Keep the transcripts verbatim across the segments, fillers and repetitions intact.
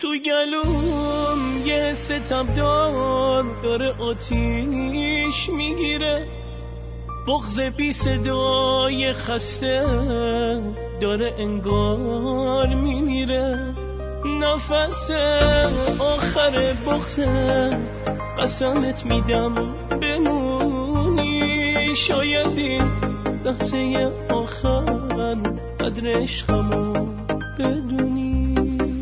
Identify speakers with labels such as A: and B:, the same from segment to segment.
A: تو گلوم یه ستمدار داره آتیش میگیره، بغض بی صدای خسته داره انگار میمیره. نفس آخر بغضه قسمت میدم بمونی، شاید این لحظه آخر قدر عشقمو بدونی.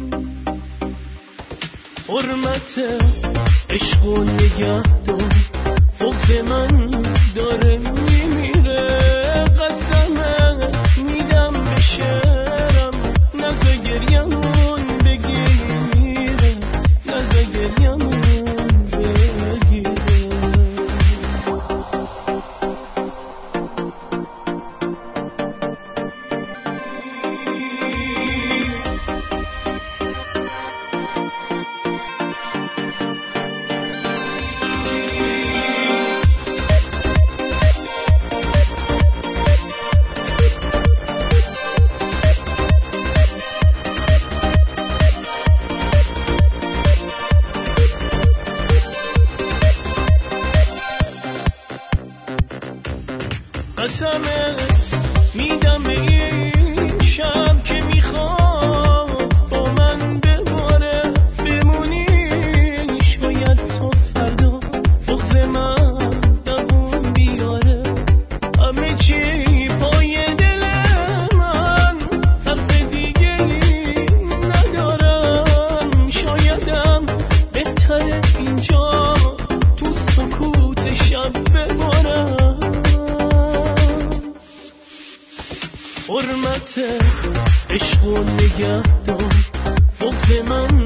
A: حرمت عشق و نگه دار، بغض من داره میمیره، قسمت میدم به شعرم نزا گریمون بگیره، نزا گریمون بگیره. قسمت میدم به این شب که میخواد با من بباره بمونی، شاید تو فردا بغض من دوون بیاره. همه چی پای دل من، حرف دیگه ندارم، شایدم بهتره اینجا تو سکوت شب ببارم. حرمت عشق و نگه دار، بغض من